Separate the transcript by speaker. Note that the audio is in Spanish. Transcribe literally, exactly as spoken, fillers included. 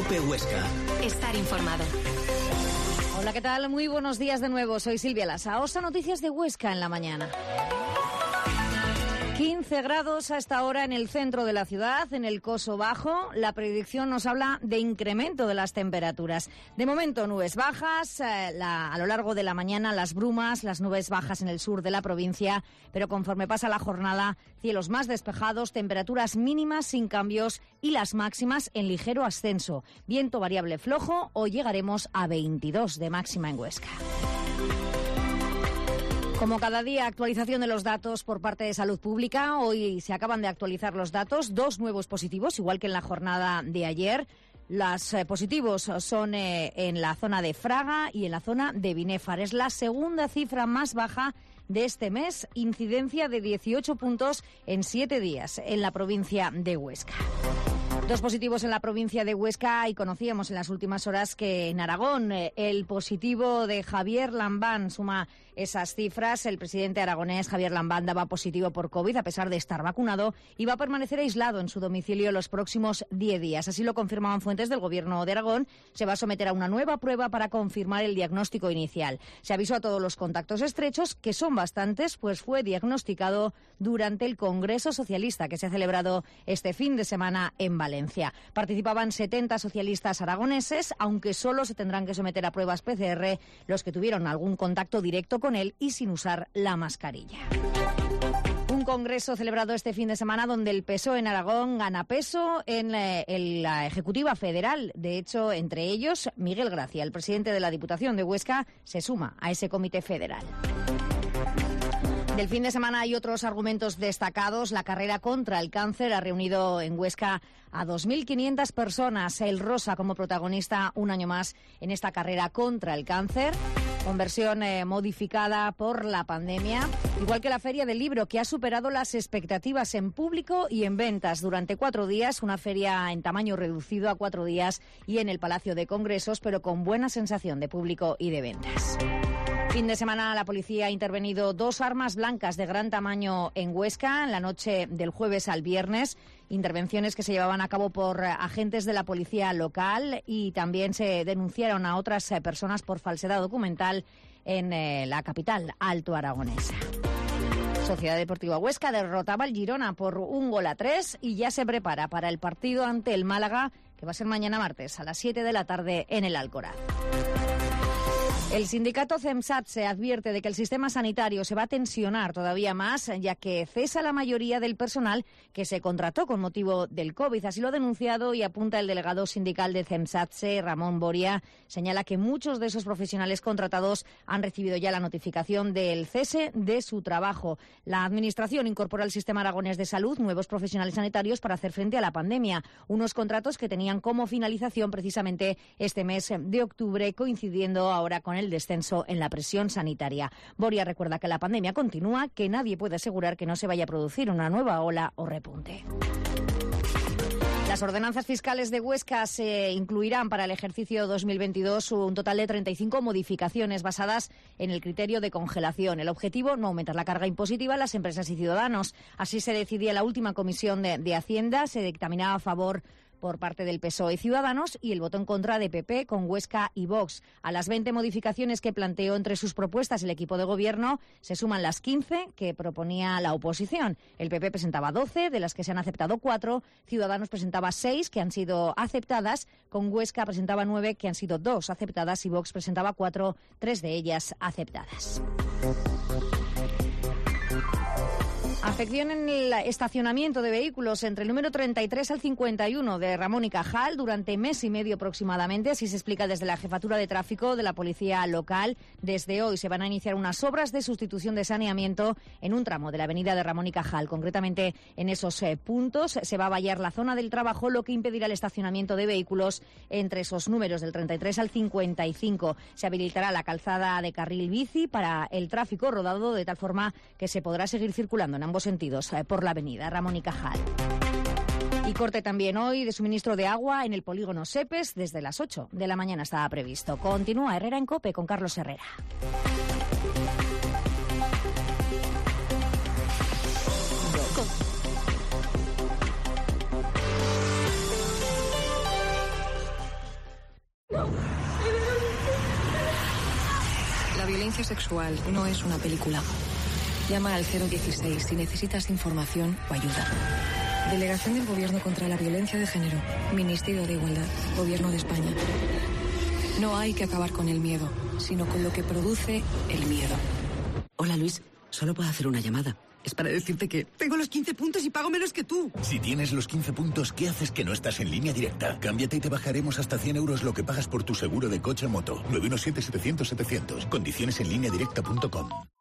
Speaker 1: COPE Huesca.
Speaker 2: Estar informado.
Speaker 3: Hola, ¿qué tal? Muy buenos días de nuevo. Soy Silvia Lasaosa, noticias de Huesca en la mañana. quince grados a esta hora en el centro de la ciudad, en el Coso Bajo. La predicción nos habla de incremento de las temperaturas. De momento, nubes bajas, eh, la, a lo largo de la mañana las brumas, las nubes bajas en el sur de la provincia, pero conforme pasa la jornada, cielos más despejados, temperaturas mínimas sin cambios y las máximas en ligero ascenso. Viento variable flojo, hoy llegaremos a veintidós de máxima en Huesca. Como cada día, actualización de los datos por parte de Salud Pública. Hoy se acaban de actualizar los datos, dos nuevos positivos, igual que en la jornada de ayer. Los eh, positivos son eh, en la zona de Fraga y en la zona de Binéfar. Es la segunda cifra más baja de este mes, incidencia de dieciocho puntos en siete días en la provincia de Huesca. Dos positivos en la provincia de Huesca y conocíamos en las últimas horas que en Aragón eh, el positivo de Javier Lambán suma esas cifras. El presidente aragonés Javier Lambán daba positivo por COVID a pesar de estar vacunado y va a permanecer aislado en su domicilio los próximos diez días. Así lo confirmaban fuentes del Gobierno de Aragón. Se va a someter a una nueva prueba para confirmar el diagnóstico inicial. Se avisó a todos los contactos estrechos, que son bastantes, pues fue diagnosticado durante el Congreso Socialista que se ha celebrado este fin de semana en Valencia. Participaban setenta socialistas aragoneses, aunque solo se tendrán que someter a pruebas P C R los que tuvieron algún contacto directo con él y sin usar la mascarilla. Un congreso celebrado este fin de semana donde el P S O E en Aragón gana peso en, eh, en la Ejecutiva Federal. De hecho, entre ellos, Miguel Gracia, el presidente de la Diputación de Huesca, se suma a ese comité federal. Del fin de semana hay otros argumentos destacados. La carrera contra el cáncer ha reunido en Huesca a dos mil quinientas personas. El Rosa como protagonista un año más en esta carrera contra el cáncer, con versión eh, modificada por la pandemia. Igual que la Feria del Libro, que ha superado las expectativas en público y en ventas durante cuatro días. Una feria en tamaño reducido a cuatro días y en el Palacio de Congresos, pero con buena sensación de público y de ventas. Fin de semana la policía ha intervenido dos armas blancas de gran tamaño en Huesca en la noche del jueves al viernes. Intervenciones que se llevaban a cabo por agentes de la policía local y también se denunciaron a otras personas por falsedad documental en eh, la capital alto aragonesa. Sociedad Deportiva Huesca derrotaba al Girona por un gol a tres y ya se prepara para el partido ante el Málaga, que va a ser mañana martes a las siete de la tarde en el Alcoraz. El sindicato CEMSAT se advierte de que el sistema sanitario se va a tensionar todavía más, ya que cesa la mayoría del personal que se contrató con motivo del COVID. Así lo ha denunciado y apunta el delegado sindical de CEMSATSE, Ramón Boria. Señala que muchos de esos profesionales contratados han recibido ya la notificación del cese de su trabajo. La Administración incorpora al sistema aragonés de salud nuevos profesionales sanitarios para hacer frente a la pandemia. Unos contratos que tenían como finalización precisamente este mes de octubre, coincidiendo ahora con el el descenso en la presión sanitaria. Boria recuerda que la pandemia continúa, que nadie puede asegurar que no se vaya a producir una nueva ola o repunte. Las ordenanzas fiscales de Huesca se incluirán para el ejercicio dos mil veintidós un total de treinta y cinco modificaciones basadas en el criterio de congelación. El objetivo, no aumentar la carga impositiva a las empresas y ciudadanos. Así se decidía en la última comisión de, de Hacienda. Se dictaminaba a favor por parte del P S O E y Ciudadanos y el voto en contra de P P con Huesca y Vox. A las veinte modificaciones que planteó entre sus propuestas el equipo de gobierno se suman las quince que proponía la oposición. El P P presentaba doce, de las que se han aceptado cuatro, Ciudadanos presentaba seis que han sido aceptadas, con Huesca presentaba nueve que han sido dos aceptadas y Vox presentaba cuatro, tres de ellas aceptadas. Afección en el estacionamiento de vehículos entre el número treinta y tres al cincuenta y uno de Ramón y Cajal durante mes y medio aproximadamente. Así se explica desde la Jefatura de Tráfico de la Policía Local. Desde hoy se van a iniciar unas obras de sustitución de saneamiento en un tramo de la avenida de Ramón y Cajal. Concretamente en esos eh, puntos se va a vallar la zona del trabajo, lo que impedirá el estacionamiento de vehículos entre esos números del treinta y tres al cincuenta y cinco. Se habilitará la calzada de carril bici para el tráfico rodado de tal forma que se podrá seguir circulando en ambos sentidos eh, por la avenida Ramón y Cajal. Y corte también hoy de suministro de agua en el polígono Sepes desde las ocho de la mañana estaba previsto. Continúa Herrera en COPE con Carlos Herrera.
Speaker 1: La violencia sexual no es una película. Llama al cero dieciséis si necesitas información o ayuda. Delegación del Gobierno contra la Violencia de Género. Ministerio de Igualdad. Gobierno de España. No hay que acabar con el miedo, sino con lo que produce el miedo.
Speaker 2: Hola, Luis. Solo puedo hacer una llamada. Es para decirte que tengo los quince puntos y pago menos que tú.
Speaker 4: Si tienes los quince puntos, ¿qué haces que no estás en Línea Directa? Cámbiate y te bajaremos hasta cien euros lo que pagas por tu seguro de coche o moto. nueve uno siete, setecientos, setecientos. Condiciones en línea directa punto com.